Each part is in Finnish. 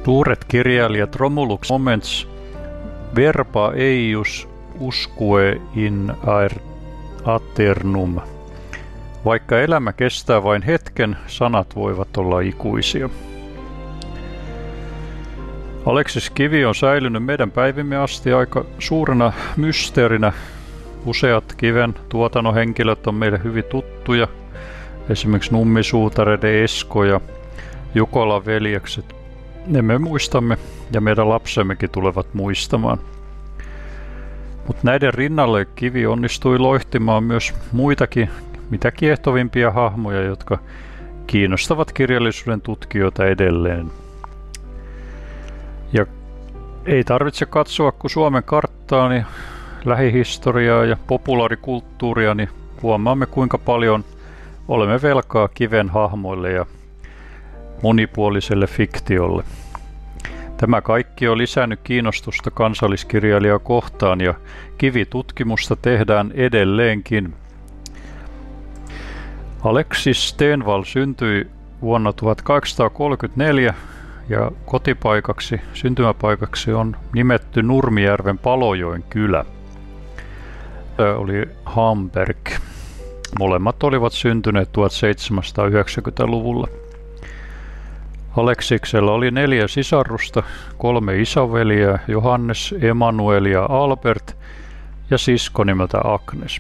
Suuret kirjailijat Romulus Moments verba eius usque in aeternum. Vaikka elämä kestää vain hetken, sanat voivat olla ikuisia. Aleksis Kivi on säilynyt meidän päivimme asti aika suurena mysteerinä. Useat Kiven tuotannon henkilöt on meille hyvin tuttuja, esimerkiksi Nummisuutareiden Esko ja Jukolan veljekset. Ne me muistamme ja meidän lapsemmekin tulevat muistamaan. Mutta näiden rinnalle Kivi onnistui loihtimaan myös muitakin mitä kiehtovimpia hahmoja, jotka kiinnostavat kirjallisuuden tutkijoita edelleen. Ja ei tarvitse katsoa kuin Suomen karttaa, niin lähihistoriaa ja populaarikulttuuria, niin huomaamme kuinka paljon olemme velkaa Kiven hahmoille ja monipuoliselle fiktiolle. Tämä kaikki on lisännyt kiinnostusta kansalliskirjailijaa kohtaan ja Kivi-tutkimusta tehdään edelleenkin. Aleksis Stenvall syntyi vuonna 1834 ja syntymäpaikaksi on nimetty Nurmijärven Palojoen kylä. Tämä oli Hamberg. Molemmat olivat syntyneet 1790-luvulla. Aleksiksella oli 4 sisarusta, 3 isoveliä, Johannes, Emanuel ja Albert, ja sisko nimeltä Agnes.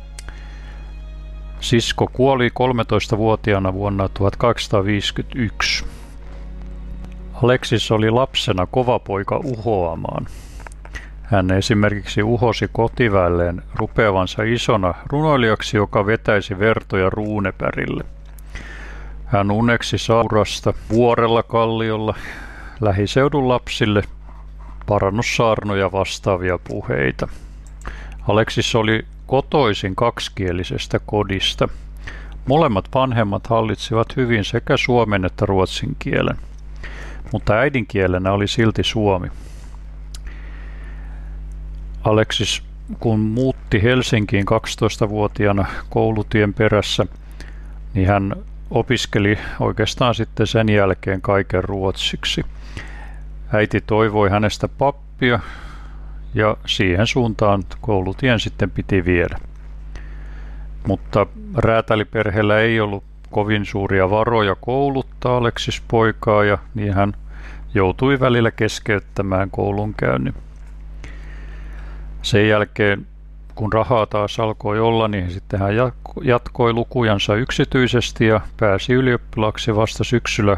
Sisko kuoli 13-vuotiaana vuonna 1851. Aleksis oli lapsena kova poika uhoamaan. Hän esimerkiksi uhosi kotiväelleen rupeavansa isona runoilijaksi, joka vetäisi vertoja Ruunepärille. Hän uneksi saurasta vuorella kalliolla lähiseudun lapsille parannussaarnoja vastaavia puheita. Aleksis oli kotoisin kaksikielisestä kodista. Molemmat vanhemmat hallitsivat hyvin sekä suomen että ruotsin kielen, mutta äidinkielenä oli silti suomi. Aleksis, kun muutti Helsinkiin 12-vuotiaana koulutien perässä, niin hän opiskeli oikeastaan sitten sen jälkeen kaiken ruotsiksi. Äiti toivoi hänestä pappia ja siihen suuntaan koulutien sitten piti viedä. Mutta räätäliperheellä ei ollut kovin suuria varoja kouluttaa Aleksis poikaa ja niin hän joutui välillä keskeyttämään koulunkäynnin. Sen jälkeen, kun rahaa taas alkoi olla, niin sitten hän jatkoi lukujansa yksityisesti ja pääsi ylioppilaaksi vasta syksyllä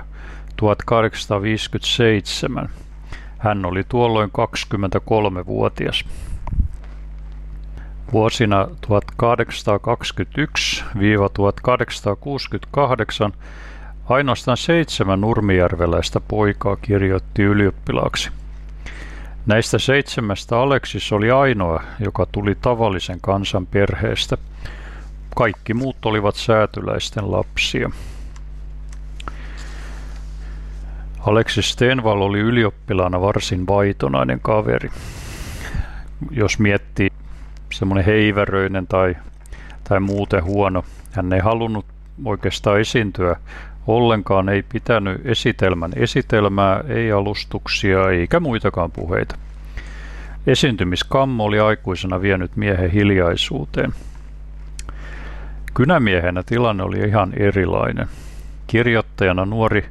1857. Hän oli tuolloin 23-vuotias. Vuosina 1821–1868 ainoastaan 7 nurmijärveläistä poikaa kirjoitti ylioppilaaksi. Näistä 7 Aleksis oli ainoa, joka tuli tavallisen kansan perheestä. Kaikki muut olivat säätyläisten lapsia. Aleksis Stenvall oli ylioppilaana varsin vaitonainen kaveri. Jos miettii semmoinen heiväröinen tai muuten huono, hän ei halunnut oikeastaan esiintyä ollenkaan, ei pitänyt esitelmää, ei alustuksia eikä muitakaan puheita. Esiintymiskammo oli aikuisena vienyt miehen hiljaisuuteen. Kynämiehenä tilanne oli ihan erilainen. Kirjoittajana nuori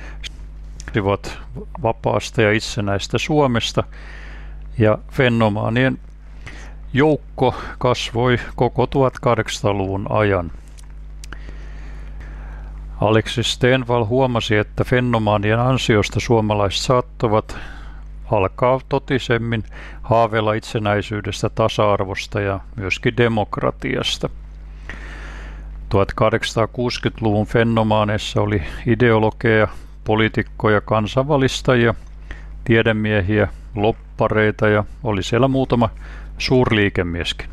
vapaasta ja itsenäistä Suomesta ja fenomaanien joukko kasvoi koko 1800-luvun ajan. Aleksis Stenvall huomasi, että fenomaanien ansiosta suomalaiset saattavat alkaa totisemmin haaveilla itsenäisyydestä, tasa-arvosta ja myöskin demokratiasta. 1860-luvun fenomaaneissa oli ideologeja, poliitikkoja, kansanvalistajia, tiedemiehiä, lobbareita ja oli siellä muutama suurliikemieskin.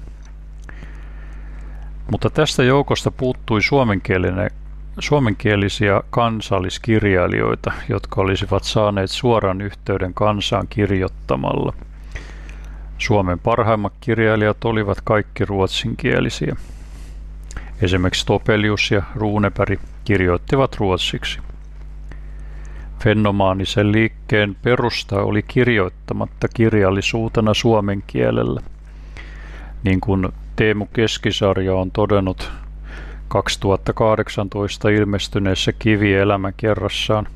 Mutta tästä joukosta puuttui suomenkielisiä kansalliskirjailijoita, jotka olisivat saaneet suoran yhteyden kansaan kirjoittamalla. Suomen parhaimmat kirjailijat olivat kaikki ruotsinkielisiä. Esimerkiksi Topelius ja Runeberg kirjoittivat ruotsiksi. Fennomaanisen liikkeen perusta oli kirjoittamatta kirjallisuutena suomen kielellä, niin kuin Teemu Keskisarja on todennut 2018 ilmestyneessä Kivi-elämäkerrassaan.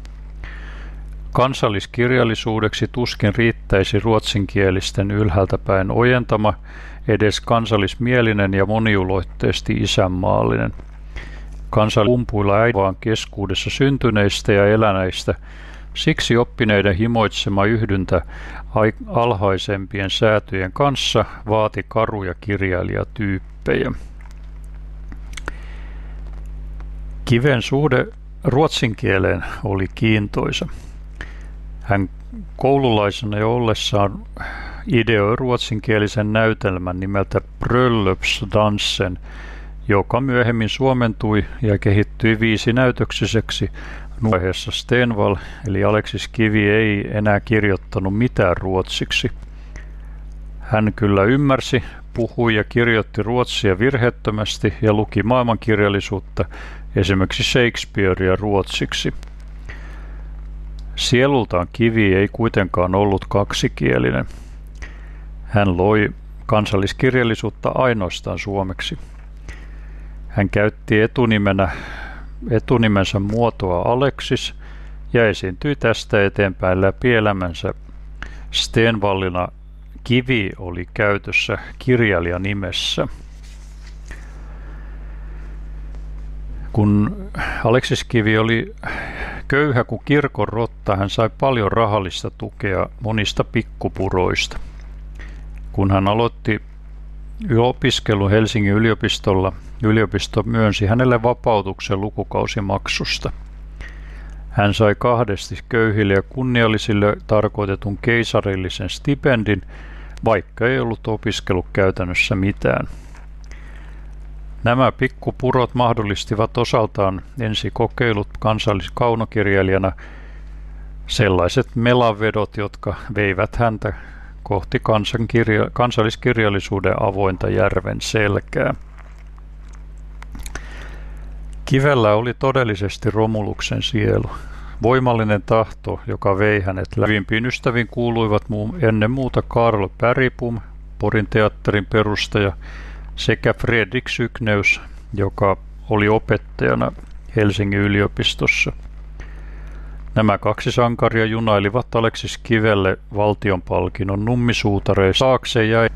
Kansalliskirjallisuudeksi tuskin riittäisi ruotsinkielisten ylhäältäpäin ojentama, edes kansallismielinen ja moniulotteisesti isänmaallinen. Kansalliskumpuilla äidinmaan keskuudessa syntyneistä ja eläneistä, siksi oppineiden himoitsema yhdyntä alhaisempien säätyjen kanssa vaati karuja kirjailijatyyppejä. Kiven suhde ruotsin kieleen oli kiintoisa. Hän koululaisena jo ollessaan ideoi ruotsinkielisen näytelmän nimeltä Bröllopsdansen, joka myöhemmin suomentui ja kehittyi 5-näytöksiseksi. Vaiheessa Stenvall eli Aleksis Kivi ei enää kirjoittanut mitään ruotsiksi. Hän kyllä ymmärsi, puhui ja kirjoitti ruotsia virheettömästi ja luki maailmankirjallisuutta, esimerkiksi Shakespearea ruotsiksi. Sielultaan Kivi ei kuitenkaan ollut kaksikielinen. Hän loi kansalliskirjallisuutta ainoastaan suomeksi. Hän käytti etunimensä muotoa Aleksis ja esiintyi tästä eteenpäin läpi elämänsä. Stenvallina Kivi oli käytössä kirjailijanimessä. Kun Aleksis Kivi oli köyhä kuin kirkon rotta, hän sai paljon rahallista tukea monista pikkupuroista. Kun hän aloitti opiskelun Helsingin yliopistolla, yliopisto myönsi hänelle vapautuksen lukukausimaksusta. Hän sai 2 köyhille ja kunniallisille tarkoitetun keisarillisen stipendin, vaikka ei ollut opiskellut käytännössä mitään. Nämä pikkupurot mahdollistivat osaltaan ensikokeilut kansalliskaunokirjailijana, sellaiset melanvedot, jotka veivät häntä kohti kansalliskirjallisuuden avointa järven selkää. Kivellä oli todellisesti Romuluksen sielu, voimallinen tahto, joka vei hänet lävimpiin ystäviin kuuluivat ennen muuta Karl Bergbom, Porin teatterin perustaja, sekä Fredrik Sykneus, joka oli opettajana Helsingin yliopistossa. Nämä 2 sankaria junailivat Aleksis Kivelle valtionpalkinnon nummisuutareista. Taakse jäi,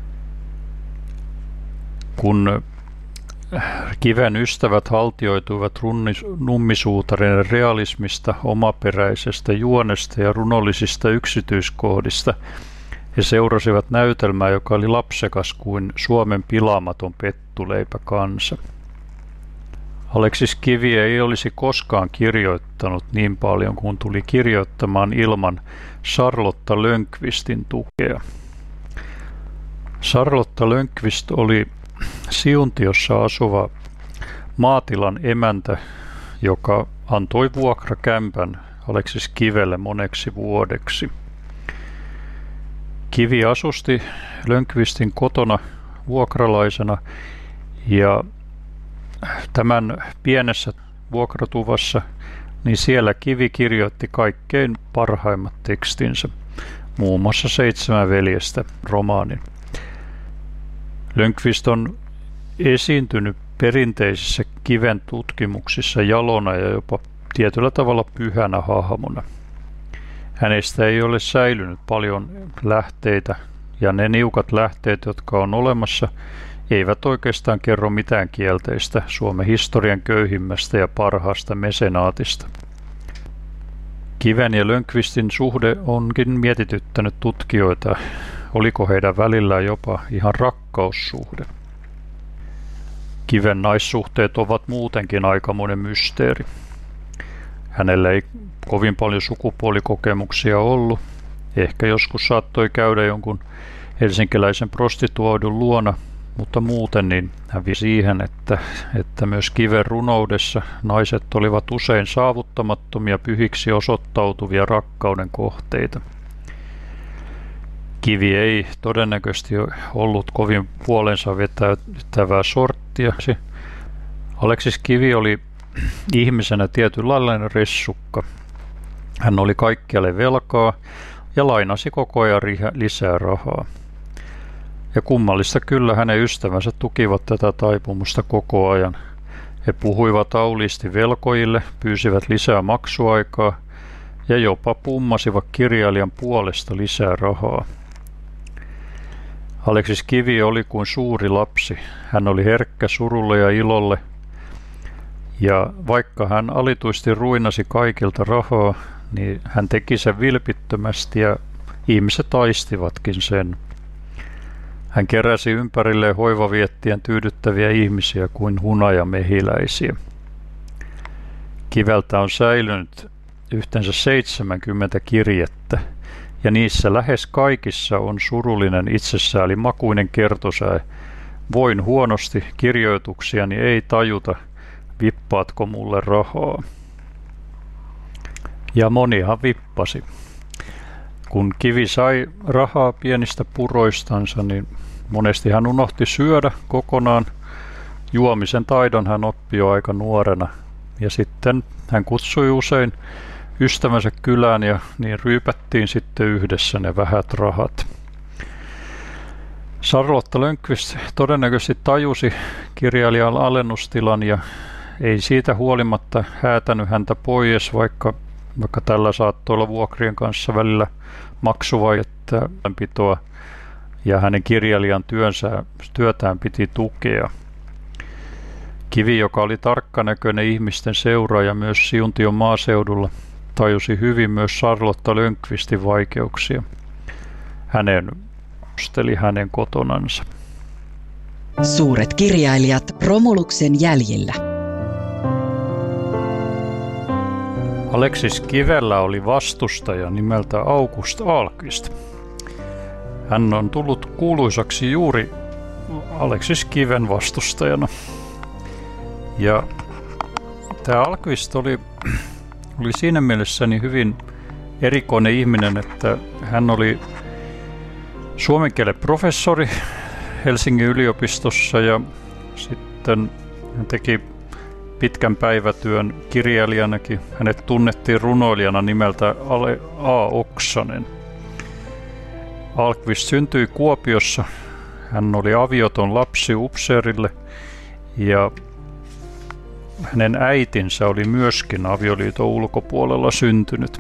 kun Kiven ystävät haltioituivat nummisuutareiden realismista, omaperäisestä juonesta ja runollisista yksityiskohdista. He seurasivat näytelmää, joka oli lapsekas kuin Suomen pilaamaton pettuleipäkansa. Aleksis Kivi ei olisi koskaan kirjoittanut niin paljon kuin tuli kirjoittamaan ilman Charlotta Lönnqvistin tukea. Charlotta Lönnqvist oli Siuntiossa asuva maatilan emäntä, joka antoi vuokrakämpän Aleksis Kivelle moneksi vuodeksi. Kivi asusti Lönnqvistin kotona vuokralaisena ja tämän pienessä vuokratuvassa, niin siellä Kivi kirjoitti kaikkein parhaimmat tekstinsä, muun muassa 7 veljestä romaanin. Lönnqvist on esiintynyt perinteisissä Kiven tutkimuksissa jalona ja jopa tietyllä tavalla pyhänä hahmona. Hänestä ei ole säilynyt paljon lähteitä, ja ne niukat lähteet, jotka on olemassa, eivät oikeastaan kerro mitään kielteistä Suomen historian köyhimmästä ja parhaasta mesenaatista. Kiven ja Lönnqvistin suhde onkin mietityttänyt tutkijoita, oliko heidän välillään jopa ihan rakkaussuhde. Kiven naissuhteet ovat muutenkin aikamoinen mysteeri. Hänellä ei kovin paljon sukupuolikokemuksia ollut. Ehkä joskus saattoi käydä jonkun helsinkiläisen prostituoidun luona, mutta muuten niin hän vie siihen, että myös Kiven runoudessa naiset olivat usein saavuttamattomia pyhiksi osoittautuvia rakkauden kohteita. Kivi ei todennäköisesti ollut kovin puolensa vetävää sorttia. Aleksis Kivi oli ihmisenä tietynlainen ressukka. Hän oli kaikkialle velkaa ja lainasi koko ajan lisää rahaa. Ja kummallista kyllä hänen ystävänsä tukivat tätä taipumusta koko ajan. He puhuivat auliisti velkojille, pyysivät lisää maksuaikaa ja jopa pummasivat kirjailijan puolesta lisää rahaa. Aleksis Kivi oli kuin suuri lapsi. Hän oli herkkä surulle ja ilolle. Ja vaikka hän alituisesti ruinasi kaikilta rahaa, niin hän teki sen vilpittömästi ja ihmiset aistivatkin sen. Hän keräsi ympärilleen hoivaviettien tyydyttäviä ihmisiä kuin hunajamehiläisiä. Kiveltä on säilynyt yhteensä 70 kirjettä, ja niissä lähes kaikissa on surullinen itsesäälimakuinen kertosäe. Voin huonosti, kirjoituksiani ei tajuta, vippaatko mulle rahaa? Ja monihan vippasi. Kun Kivi sai rahaa pienistä puroistansa, niin monesti hän unohti syödä kokonaan. Juomisen taidon hän oppi jo aika nuorena. Ja sitten hän kutsui usein ystävänsä kylään ja niin ryypättiin sitten yhdessä ne vähät rahat. Charlotte Lönnqvist todennäköisesti tajusi kirjailijan alennustilan ja ei siitä huolimatta häätänyt häntä pois, vaikka tällä saattoi olla vuokrien kanssa välillä maksuvaihtoa ja hänen kirjailijan työtään piti tukea. Kivi, joka oli tarkkanäköinen ihmisten seuraaja myös Siuntion maaseudulla, tajusi hyvin myös Charlotte Lönnqvistin vaikeuksia. Hänen osteli hänen kotonansa. Suuret kirjailijat Romuluksen jäljillä. Aleksis Kivellä oli vastustaja nimeltä August Ahlqvist. Hän on tullut kuuluisaksi juuri Aleksis Kiven vastustajana. Ja tämä Ahlqvist oli siinä mielessä niin hyvin erikoinen ihminen, että hän oli suomen kielen professori Helsingin yliopistossa ja sitten hän teki pitkän päivätyön kirjailijanakin. Hänet tunnettiin runoilijana nimeltä A. Oksanen. Ahlqvist syntyi Kuopiossa. Hän oli avioton lapsi upseerille ja hänen äitinsä oli myöskin avioliiton ulkopuolella syntynyt.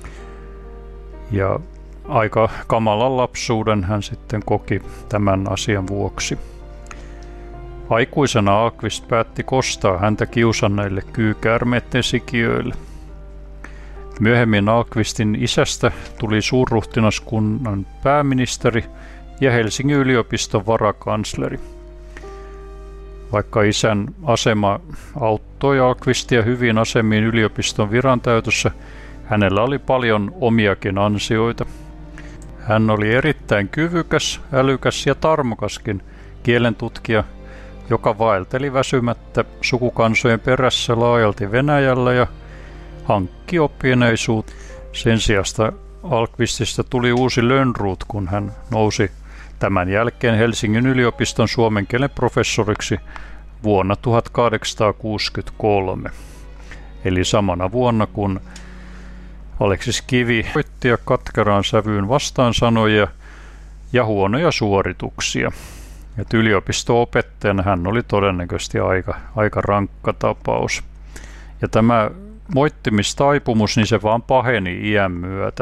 Ja aika kamalan lapsuuden hän sitten koki tämän asian vuoksi. Aikuisena Ahlqvist päätti kostaa häntä kiusanneille kyykäärmeiden sikiöille. Myöhemmin Ahlqvistin isästä tuli suurruhtinaskunnan pääministeri ja Helsingin yliopiston varakansleri. Vaikka isän asema auttoi Ahlqvistia hyvin asemiin yliopiston virantäytössä, hänellä oli paljon omiakin ansioita. Hän oli erittäin kyvykäs, älykäs ja tarmokaskin kielentutkija, joka vaelteli väsymättä sukukansojen perässä laajalti Venäjällä ja hankki oppineisuutta. Sen sijasta Ahlqvistista tuli uusi Lönnrot, kun hän nousi tämän jälkeen Helsingin yliopiston suomen kielen professoriksi vuonna 1863, eli samana vuonna kun Aleksis Kivi voitti ja katkeraan sävyyn vastaansanoja ja huonoja suorituksia. Et yliopisto-opettajana hän oli todennäköisesti aika rankka tapaus. Ja tämä moittimistaipumus, niin se vaan paheni iän myötä.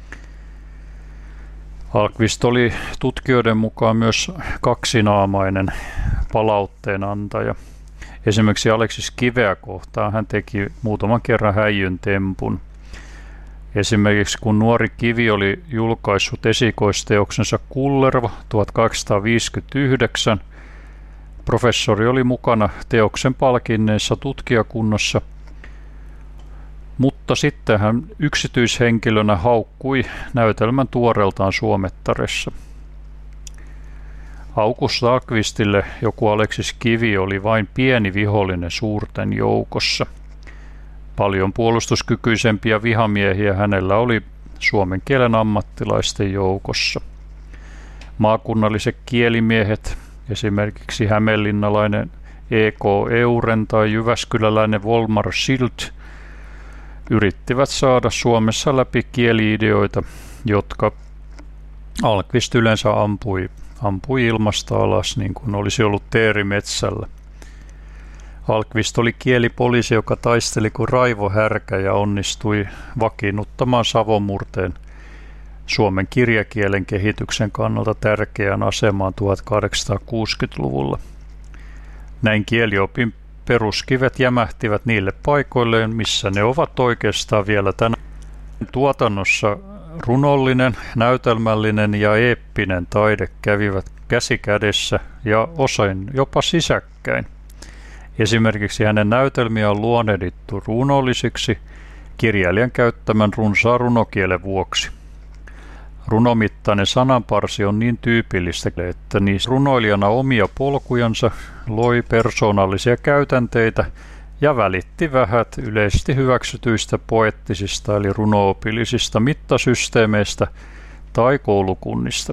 Ahlqvist oli tutkijoiden mukaan myös kaksinaamainen palautteen antaja. Esimerkiksi Aleksis Kiveä kohtaan hän teki muutaman kerran häijyn tempun. Esimerkiksi kun nuori Kivi oli julkaissut esikoisteoksensa Kullervo 1859, professori oli mukana teoksen palkinneessa tutkijakunnassa, mutta sitten hän yksityishenkilönä haukkui näytelmän tuoreeltaan suomettaressa. August Ahlqvistille joku Aleksis Kivi oli vain pieni vihollinen suurten joukossa. Paljon puolustuskykyisempiä vihamiehiä hänellä oli suomen kielen ammattilaisten joukossa. Maakunnalliset kielimiehet, esimerkiksi hämeenlinnalainen E.K. Euren tai jyväskyläläinen Volmar Schild, yrittivät saada Suomessa läpi kieli-ideoita, jotka Ahlqvist yleensä ampui ilmasta alas, niin kuin olisi ollut teeri metsällä. Ahlqvist oli kielipoliisi, joka taisteli kuin raivohärkä ja onnistui vakiinnuttamaan savomurteen suomen kirjakielen kehityksen kannalta tärkeään asemaan 1860-luvulla. Näin kieliopin peruskivet jämähtivät niille paikoilleen, missä ne ovat oikeastaan vielä tänään. Tuotannossa runollinen, näytelmällinen ja eeppinen taide kävivät käsi kädessä ja osain jopa sisäkkäin. Esimerkiksi hänen näytelmiä on luonnehdittu runollisiksi kirjailijan käyttämän runsaan runokielen vuoksi. Runomittainen sananparsi on niin tyypillistä, että niissä runoilijana omia polkujansa, loi persoonallisia käytänteitä ja välitti vähät yleisesti hyväksytyistä poeettisista eli runoopillisista mittasysteemeistä tai koulukunnista.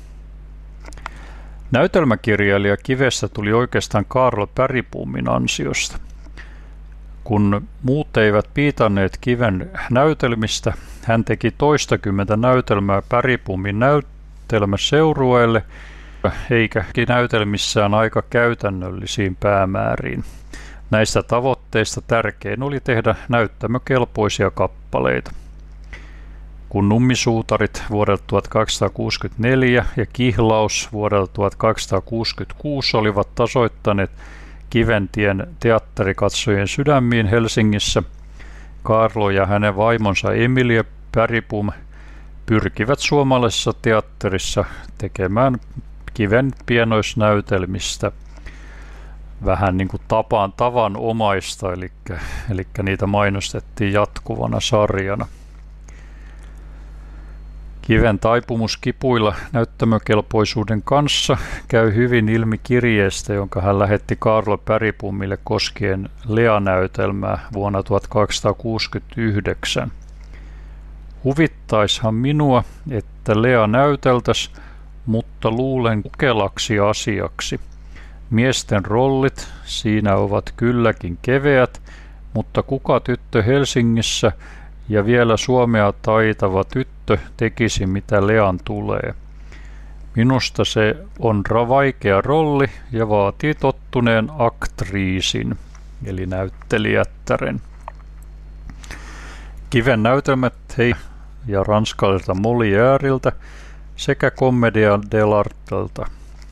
Näytelmäkirjailija kivestä tuli oikeastaan Kaarlo Bergbomin ansiosta. Kun muut eivät piitanneet kiven näytelmistä, hän teki toistakymmentä näytelmää Bergbomin näytelmäseurueelle, eikä näytelmissään aika käytännöllisiin päämääriin. Näistä tavoitteista tärkein oli tehdä näyttämökelpoisia kappaleita. Kun Nummisuutarit vuodelta 1264 ja Kihlaus vuodelta 1266 olivat tasoittaneet Kiventien teatterikatsojien sydämiin Helsingissä, Kaarlo ja hänen vaimonsa Emilia Bergbom pyrkivät suomalaisessa teatterissa tekemään Kiven pienoisnäytelmistä vähän niin kuin tavanomaista, eli niitä mainostettiin jatkuvana sarjana. Kiven taipumus kipuilla näyttämökelpoisuuden kanssa käy hyvin ilmi kirjeestä, jonka hän lähetti Kaarlo Bergbomille koskien Lea-näytelmää vuonna 1269. Huvittaishan minua, että Lea näyteltäs, mutta luulen kukelaksi asiaksi. Miesten rollit siinä ovat kylläkin keveät, mutta kuka tyttö Helsingissä ja vielä suomea taitava tyttö tekisi mitä Lean tulee. Minusta se on vaikea rolli ja vaatii tottuneen aktriisin, eli näyttelijättären. Kiven näytelmät ja ranskalaiselta Molièriltä sekä Commedia dell'artelta.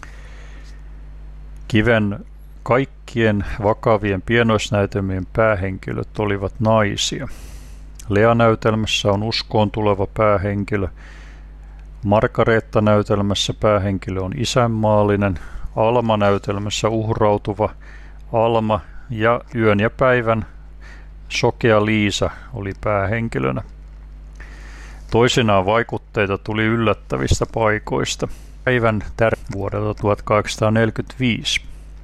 Kiven kaikkien vakavien pienoisnäytelmien päähenkilöt olivat naisia. Lea-näytelmässä on uskoon tuleva päähenkilö, Margareetta-näytelmässä päähenkilö on isänmaallinen, Alma-näytelmässä uhrautuva Alma ja Yön ja päivän sokea Liisa oli päähenkilönä. Toisinaan vaikutteita tuli yllättävistä paikoista. Päivän vuodelta 1845.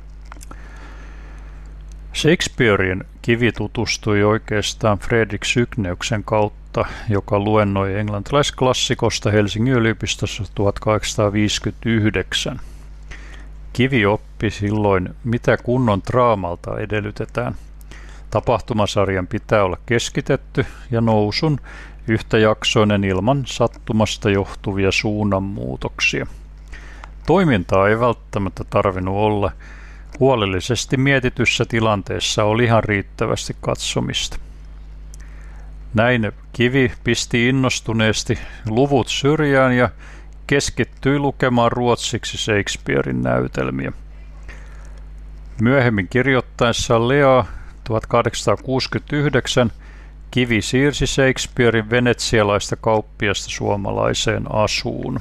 Shakespearein Kivi tutustui oikeastaan Fredrik Cygneuxen kautta, joka luennoi englantilaisklassikosta Helsingin yliopistossa 1859. Kivi oppi silloin, mitä kunnon draamalta edellytetään. Tapahtumasarjan pitää olla keskitetty ja nousun yhtäjaksoinen ilman sattumasta johtuvia suunnanmuutoksia. Toimintaa ei välttämättä tarvinnut olla. Huolellisesti mietityssä tilanteessa oli ihan riittävästi katsomista. Näin Kivi pisti innostuneesti luvut syrjään ja keskittyi lukemaan ruotsiksi Shakespearein näytelmiä. Myöhemmin kirjoittaessaan Leaa 1869 Kivi siirsi Shakespearein venetsialaista kauppiasta suomalaiseen asuun.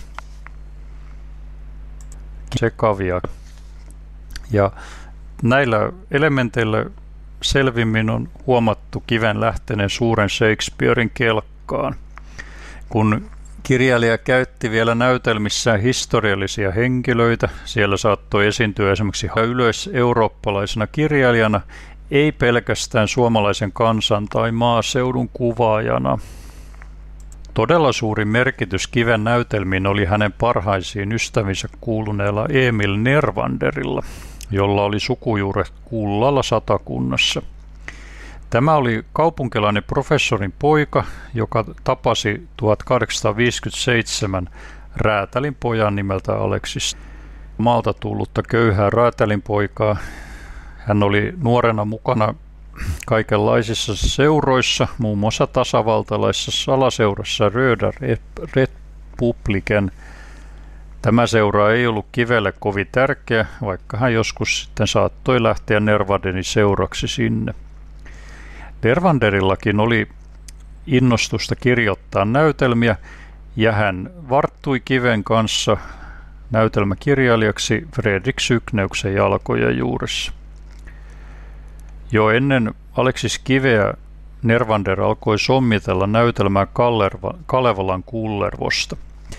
Sekavia. Ja näillä elementeillä selvimmin on huomattu Kiven lähteneen suuren Shakespearein kelkkaan. Kun kirjailija käytti vielä näytelmissään historiallisia henkilöitä, siellä saattoi esiintyä esimerkiksi yleiseurooppalaisena kirjailijana, ei pelkästään suomalaisen kansan tai maaseudun kuvaajana. Todella suuri merkitys Kiven näytelmiin oli hänen parhaisiin ystävinsä kuuluneella Emil Nervanderilla, jolla oli sukujuuret Kullalla Satakunnassa. Tämä oli kaupunkilainen professorin poika, joka tapasi 1857 räätälin pojan nimeltä Aleksis. Maalta tullutta köyhää räätälin poikaa. Hän oli nuorena mukana kaikenlaisissa seuroissa, muun muassa tasavaltalaisessa salaseurassa Röda Republiken. Tämä seura ei ollut Kivelle kovin tärkeä, vaikka hän joskus sitten saattoi lähteä Nervanderin seuraksi sinne. Nervanderillakin oli innostusta kirjoittaa näytelmiä, ja hän varttui Kiven kanssa näytelmäkirjailijaksi Fredrik Sykneuksen jalkojen juuressa. Jo ennen Aleksis Kiveä Nervander alkoi sommitella näytelmää Kalevalan Kullervosta.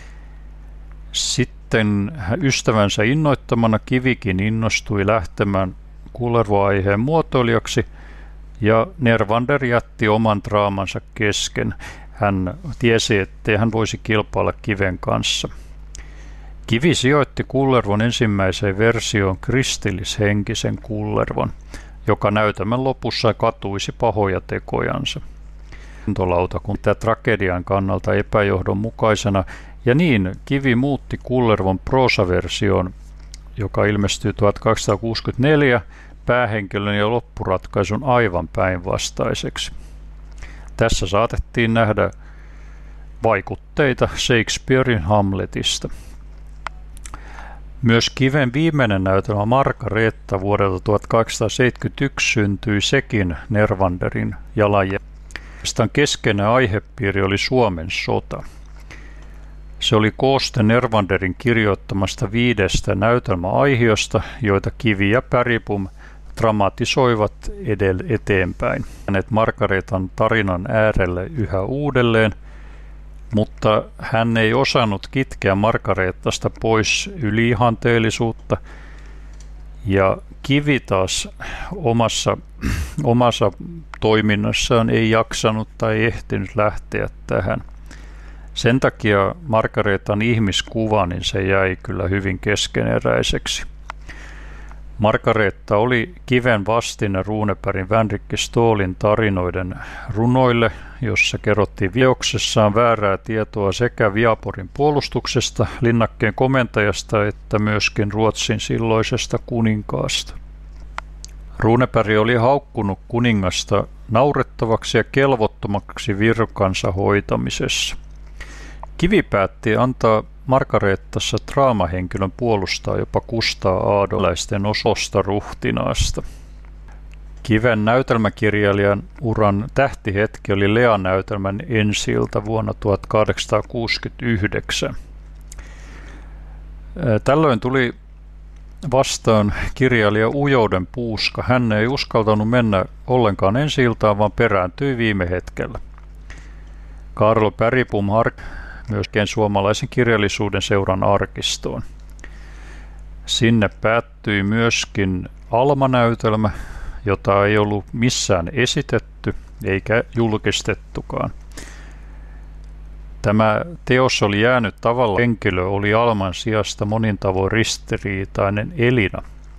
Sitten ystävänsä innoittamana Kivikin innostui lähtemään Kullervo-aiheen muotoilijaksi, ja Nervander jätti oman draamansa kesken. Hän tiesi, ettei hän voisi kilpailla Kiven kanssa. Kivi sijoitti Kullervon ensimmäiseen versioon kristillishenkisen Kullervon, joka näytelmän lopussa katuisi pahoja tekojansa. Kun tämä tragedian kannalta epäjohdonmukaisena, ja niin Kivi muutti Kullervon proosaversioon, joka ilmestyi 1264, päähenkilön ja loppuratkaisun aivan päinvastaiseksi. Tässä saatettiin nähdä vaikutteita Shakespearein Hamletista. Myös Kiven viimeinen näytelmä Margareta vuodelta 1871 syntyi sekin Nervanderin jalanjälkeen. Keskeinen aihepiiri oli Suomen sota. Se oli kooste Nervanderin kirjoittamasta 5 näytelmäaihiosta, joita Kivi ja Bergbom dramatisoivat eteenpäin. Hänet Margaretan tarinan äärelle yhä uudelleen, mutta hän ei osannut kitkeä Margaretasta pois yliihanteellisuutta, ja Kivi taas omassa toiminnassaan ei jaksanut tai ehtinyt lähteä tähän. Sen takia Margaretan ihmiskuva, niin se jäi kyllä hyvin keskeneräiseksi. Margareta oli Kiven vastine Runebergin Vänrikki Ståhlin tarinoiden runoille, jossa kerrottiin vioksessaan väärää tietoa sekä Viaporin puolustuksesta, linnakkeen komentajasta että myöskin Ruotsin silloisesta kuninkaasta. Runeberg oli haukkunut kuningasta naurettavaksi ja kelvottomaksi virkansa hoitamisessa. Kivi päätti antaa Margaretassa draamahenkilön puolustaa jopa Kustaa Adolaisten ososta ruhtinaasta. Kiven näytelmäkirjailijan uran tähtihetki oli Lea-näytelmän ensi-ilta vuonna 1869. Tällöin tuli vastaan kirjailija Ujouden Puuska. Hän ei uskaltanut mennä ollenkaan ensi-iltaan, vaan perääntyi viime hetkellä. Karlo Bergbom myöskin suomalaisen kirjallisuuden seuran arkistoon. Sinne päättyi myöskin Alma-näytelmä, jota ei ollut missään esitetty eikä julkistettukaan. Tämä teos oli jäänyt tavallaan, henkilö oli Alman sijasta monin tavoin ristiriitainen Elina.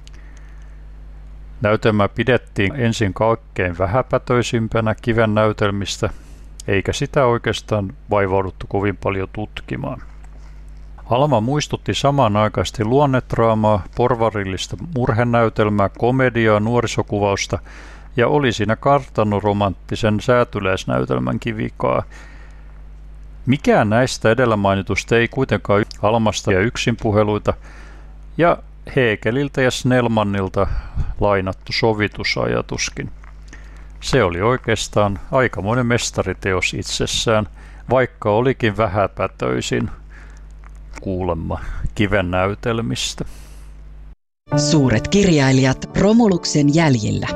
Näytelmä pidettiin ensin kaikkein vähäpätöisimpänä Kiven näytelmistä, eikä sitä oikeastaan vaivauduttu kovin paljon tutkimaan. Alma muistutti samanaikaisesti luonnedraamaa, porvarillista murhenäytelmää, komediaa, nuorisokuvausta ja oli siinä kartanoromanttisen säätyläisnäytelmän kivikaa. Mikään näistä edellä mainitusta ei kuitenkaan Almasta ja yksinpuheluita ja Hegeliltä ja Snellmanilta lainattu sovitusajatuskin. Se oli oikeastaan aikamoinen mestariteos itsessään, vaikka olikin vähäpätöisin kuulemma Kiven näytelmistä. Suuret kirjailijat Romuluksen jäljillä.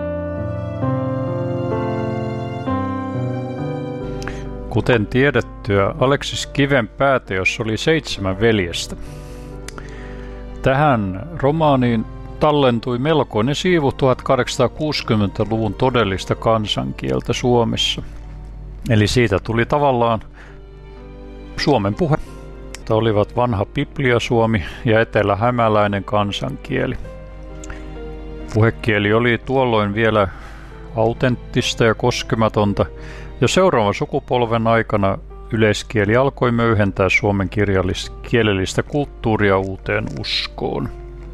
Kuten tiedettyä, Aleksis Kiven pääteos oli 7 veljestä. Tähän romaaniin tallentui melkoinen siivu 1860-luvun todellista kansankieltä Suomessa. Eli siitä tuli tavallaan Suomen puhe. Olivat vanha Biblia-suomi ja etelähämäläinen kansankieli. Puhekieli oli tuolloin vielä autenttista ja koskematonta, jo seuraavan sukupolven aikana yleiskieli alkoi möyhentää suomen kielellistä kulttuuria uuteen uskoon.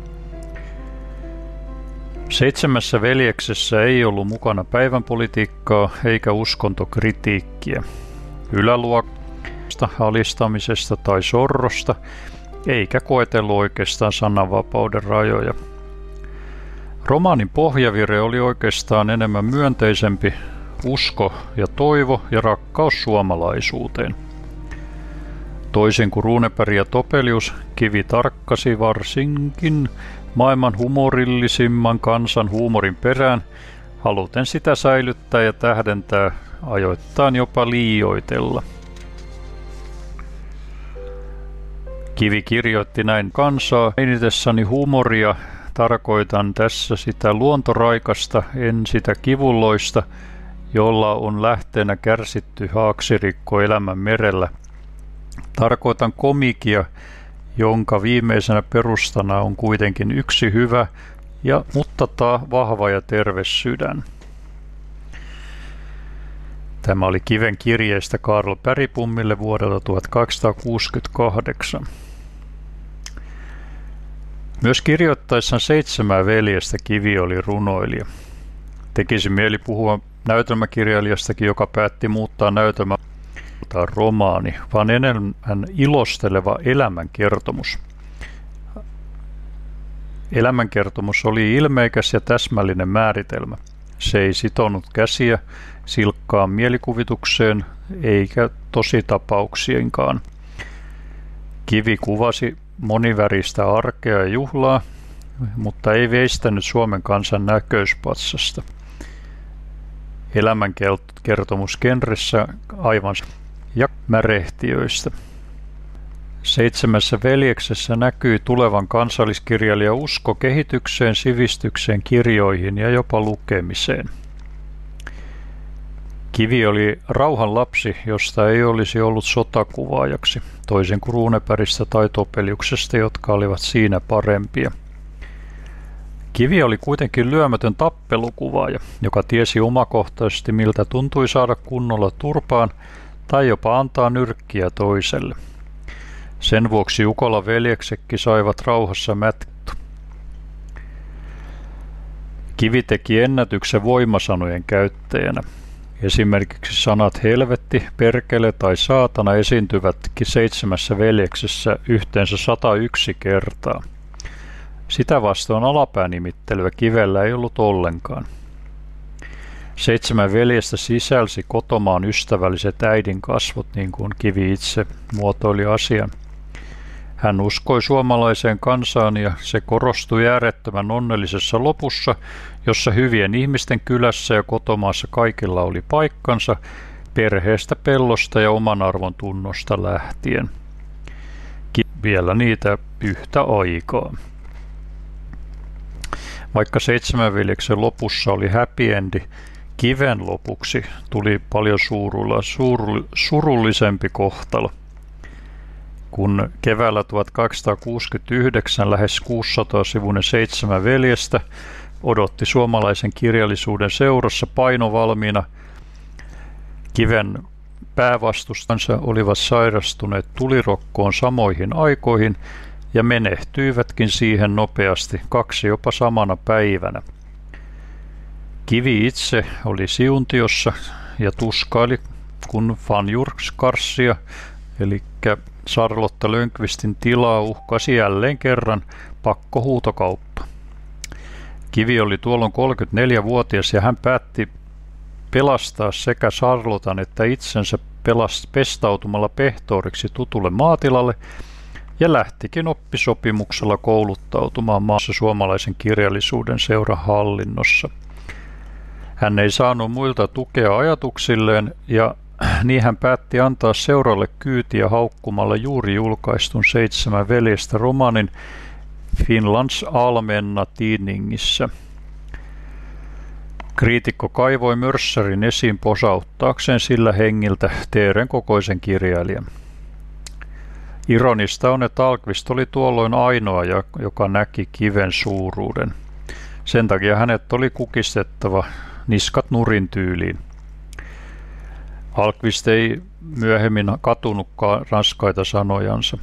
7 veljeksessä ei ollut mukana päivänpolitiikkaa eikä uskontokritiikkiä. Yläluokasta, alistamisesta tai sorrosta, eikä koetellut oikeastaan sananvapauden rajoja. Romaanin pohjavire oli oikeastaan enemmän myönteisempi, usko ja toivo ja rakkaus suomalaisuuteen. Toisin kuin Runeberg ja Topelius, Kivi tarkkasi varsinkin maailman humorillisimman kansan huumorin perään, haluten sitä säilyttää ja tähdentää, ajoittain jopa liioitella. Kivi kirjoitti näin kansaa: mainitessani huumoria tarkoitan tässä sitä luontoraikasta, en sitä kivulloista, jolla on lähteenä kärsitty haaksirikko elämän merellä. Tarkoitan komikia, jonka viimeisenä perustana on kuitenkin yksi hyvä, mutta vahva ja terve sydän. Tämä oli Kiven kirjeestä Kaarlo Bergbommille vuodelta 1868. Myös kirjoittaessaan 7 veljestä Kivi oli runoilija. Tekisi mieli puhua näytelmäkirjailijastakin, joka päätti muuttaa näytelmä romaani, vaan enemmän ilosteleva elämänkertomus. Elämänkertomus oli ilmeikäs ja täsmällinen määritelmä. Se ei sitonut käsiä silkkaan mielikuvitukseen eikä tositapauksienkaan. Kivi kuvasi moniväristä arkea ja juhlaa, mutta ei veistänyt Suomen kansan näköispatsasta. Elämänkertomus genressä aivan ja märehtiöistä. 7 veljeksessä näkyi tulevan kansalliskirjailija usko kehitykseen, sivistykseen, kirjoihin ja jopa lukemiseen. Kivi oli rauhan lapsi, josta ei olisi ollut sotakuvaajaksi, toisin kuin Runebergistä tai Topeliuksesta, jotka olivat siinä parempia. Kivi oli kuitenkin lyömätön tappelukuvaaja, joka tiesi omakohtaisesti, miltä tuntui saada kunnolla turpaan tai jopa antaa nyrkkiä toiselle. Sen vuoksi Jukolan veljeksetkin saivat rauhassa mätkitty. Kivi teki ennätyksen voimasanojen käyttäjänä. Esimerkiksi sanat helvetti, perkele tai saatana esiintyvätkin 7 veljeksessä yhteensä 101 kertaa. Sitä vastoin alapäänimittelyä Kivellä ei ollut ollenkaan. 7 veljestä sisälsi kotomaan ystävälliset äidin kasvot, niin kuin Kivi itse muotoili asian. Hän uskoi suomalaiseen kansaan ja se korostui äärettömän onnellisessa lopussa, jossa hyvien ihmisten kylässä ja kotomaassa kaikilla oli paikkansa, perheestä, pellosta ja oman arvon tunnosta lähtien. Vielä niitä yhtä aikaa. Vaikka 7 veljeksen lopussa oli happy endi, Kiven lopuksi tuli paljon surullisempi kohtalo. Kun keväällä 1269 lähes 600-sivuinen 7 veljestä odotti suomalaisen kirjallisuuden seurassa painovalmiina, Kiven päävastustansa olivat sairastuneet tulirokkoon samoihin aikoihin ja menehtyivätkin siihen nopeasti, 2 jopa samana päivänä. Kivi itse oli Siuntiossa ja tuskaili, kun Fanjurskarssia, eli Charlotte Lönnqvistin tilaa uhkasi jälleen kerran pakkohuutokauppa. Kivi oli tuolloin 34-vuotias ja hän päätti pelastaa sekä Charlotan että itsensä pestautumalla pehtoriksi tutulle maatilalle ja lähtikin oppisopimuksella kouluttautumaan maassa suomalaisen kirjallisuuden seuran hallinnossa. Hän ei saanut muilta tukea ajatuksilleen ja niin hän päätti antaa seuralle kyytiä haukkumalla juuri julkaistun 7 veljestä romaanin Finlands Allmänna Tidningissä. Kriitikko kaivoi Mörssärin esiin posauttaakseen sillä hengiltä teeren kokoisen kirjailijan. Ironista on, että Ahlqvist oli tuolloin ainoa, joka näki Kiven suuruuden. Sen takia hänet oli kukistettava niskat nurin tyyliin. Ahlqvist ei myöhemmin katunutkaan raskaita sanojansa.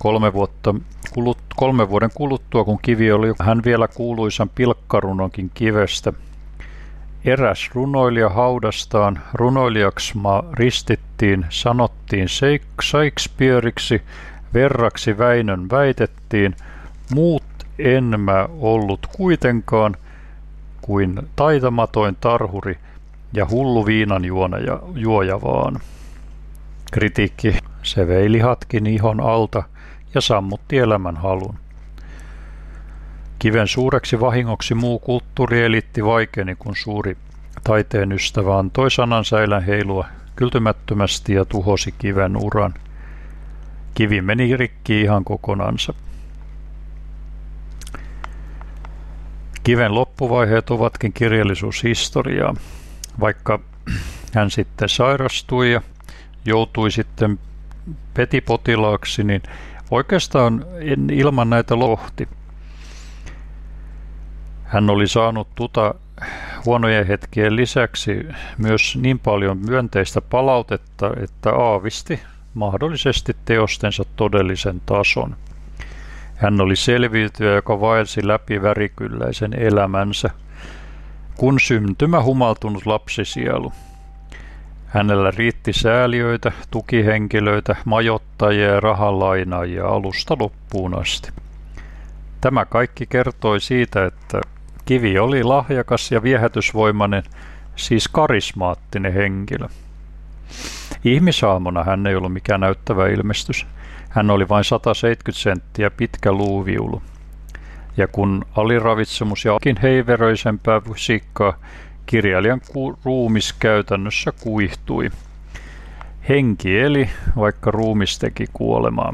3 vuoden kuluttua, kun Kivi oli, hän vielä kuuluisan pilkkarunonkin kivestä. Eräs runoilija haudastaan, runoilijaksi ristittiin, sanottiin Shakespeareiksi, verraksi Väinön väitettiin, muut en mä ollut kuitenkaan kuin taitamatoin tarhuri ja hullu viinan juoja vaan. Kritiikki, se vei lihatkin ihon alta ja sammutti elämän halun. Kiven suureksi vahingoksi muu kulttuurieliitti vaikeni, kun suuri taiteen ystävä antoi sanansäilän heilua kyltymättömästi ja tuhosi Kiven uran. Kivi meni rikki ihan kokonansa. Kiven loppuvaiheet ovatkin kirjallisuushistoriaa. Vaikka hän sitten sairastui ja joutui sitten petipotilaaksi, niin oikeastaan ilman näitä lohti. Hän oli saanut huonojen hetkien lisäksi myös niin paljon myönteistä palautetta, että aavisti mahdollisesti teostensa todellisen tason. Hän oli selviytyjä, joka vaelsi läpi värikylläisen elämänsä, kun syntymä humaltunut lapsisielu. Hänellä riitti sääliöitä, tukihenkilöitä, majoittajia ja rahanlainaajia alusta loppuun asti. Tämä kaikki kertoi siitä, että Kivi oli lahjakas ja viehätysvoimainen, siis karismaattinen henkilö. Ihmishaamona hän ei ollut mikään näyttävä ilmestys. Hän oli vain 170 senttiä pitkä luuviulu. Ja kun aliravitsemus ja heiveröisempää fysiikkaa, kirjailijan ruumis käytännössä kuihtui. Henki eli, vaikka ruumis teki kuolemaa.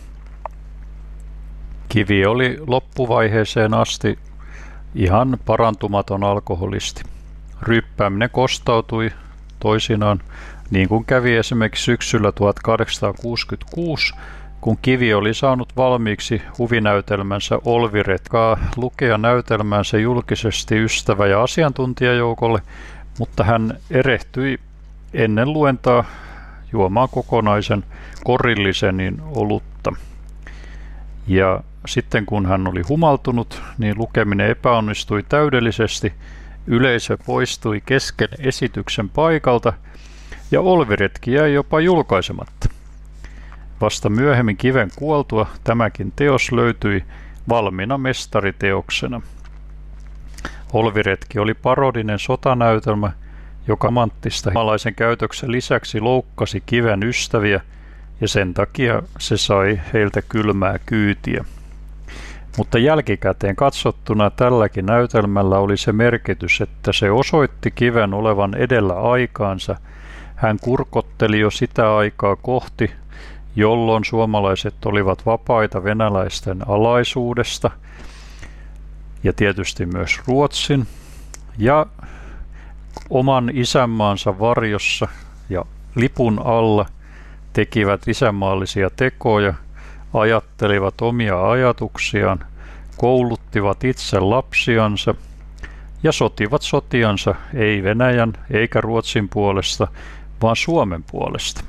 Kivi oli loppuvaiheeseen asti ihan parantumaton alkoholisti. Ryyppääminen kostautui toisinaan, niin kuin kävi esimerkiksi syksyllä 1866, kun Kivi oli saanut valmiiksi huvinäytelmänsä Olviret, joka lukea näytelmänsä julkisesti ystävä- ja asiantuntijajoukolle, mutta hän erehtyi ennen luentaa juomaan kokonaisen korillisenin olutta. Ja sitten kun hän oli humaltunut, niin lukeminen epäonnistui täydellisesti, yleisö poistui kesken esityksen paikalta ja Olviretki jäi jopa julkaisematta. Vasta myöhemmin Kiven kuoltua tämäkin teos löytyi valmiina mestariteoksena. Olviretki oli parodinen sotanäytelmä, joka manttista maalaisen käytöksen lisäksi loukkasi Kiven ystäviä ja sen takia se sai heiltä kylmää kyytiä. Mutta jälkikäteen katsottuna tälläkin näytelmällä oli se merkitys, että se osoitti Kiven olevan edellä aikaansa. Hän kurkotteli jo sitä aikaa kohti, jolloin suomalaiset olivat vapaita venäläisten alaisuudesta ja tietysti myös Ruotsin ja oman isänmaansa varjossa ja lipun alla tekivät isänmaallisia tekoja, ajattelivat omia ajatuksiaan, kouluttivat itse lapsiansa ja sotivat sotiansa ei Venäjän eikä Ruotsin puolesta, vaan Suomen puolesta.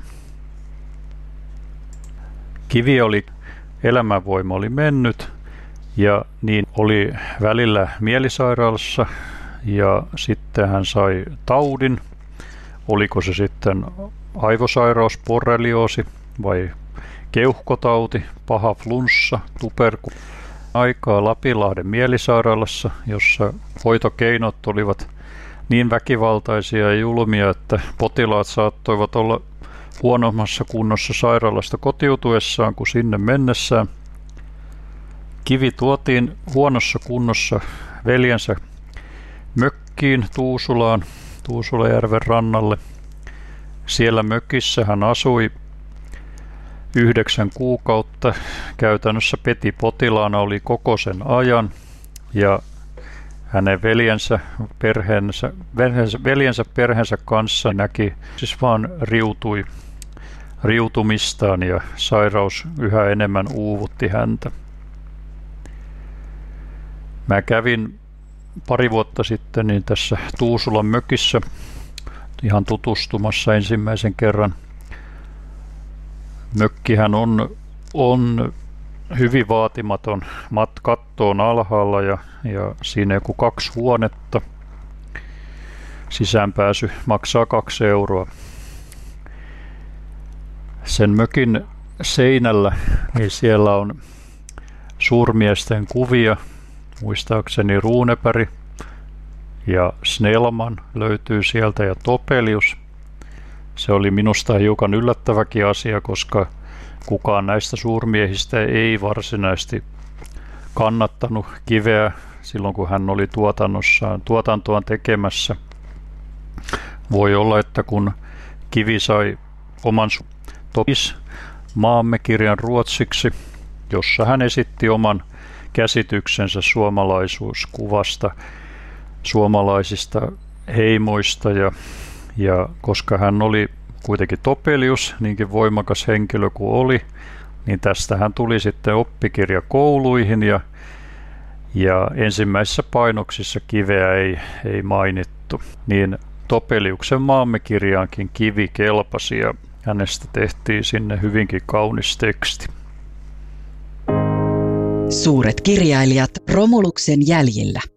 Elämänvoima oli mennyt ja niin oli välillä mielisairaalassa ja sitten hän sai taudin. Oliko se sitten aivosairaus, borrelioosi vai keuhkotauti, paha flunssa, aikaa Lapinlahden mielisairaalassa, jossa hoitokeinot olivat niin väkivaltaisia ja julmia, että potilaat saattoivat olla huonommassa kunnossa sairaalasta kotiutuessaan kuin sinne mennessään. Kivi tuotiin huonossa kunnossa veljensä mökkiin Tuusulaan, Tuusulajärven rannalle. Siellä mökissä hän asui 9 kuukautta. Käytännössä petipotilaana oli koko sen ajan ja hänen veljensä perheensä kanssa näki, siis vaan riutumistaan ja sairaus yhä enemmän uuvutti häntä. Mä kävin pari vuotta sitten niin tässä Tuusulan mökissä ihan tutustumassa ensimmäisen kerran. Mökkihän on hyvin vaatimaton. Katto on alhaalla ja siinä joku 2 huonetta. Sisäänpääsy maksaa 2 euroa. Sen mökin seinällä niin siellä on suurmiesten kuvia, muistaakseni Runeberg ja Snellman löytyy sieltä ja Topelius. Se oli minusta hiukan yllättäväkin asia, koska kukaan näistä suurmiehistä ei varsinaisesti kannattanut kiveä silloin, kun hän oli tuotantoaan tekemässä. Voi olla, että kun Kivi sai oman Topis Maamme kirjan ruotsiksi, jossa hän esitti oman käsityksensä suomalaisuuskuvasta, suomalaisista heimoista ja koska hän oli kuitenkin Topelius, niinkin voimakas henkilö kuin oli, niin tästä hän tuli sitten oppikirja kouluihin ja ensimmäisissä painoksissa kiveä ei mainittu. Niin Topeliuksen Maamme kirjaankin kivi kelpasi ja hänestä tehtiin sinne hyvinkin kaunis teksti. Suuret kirjailijat Romuluksen jäljillä.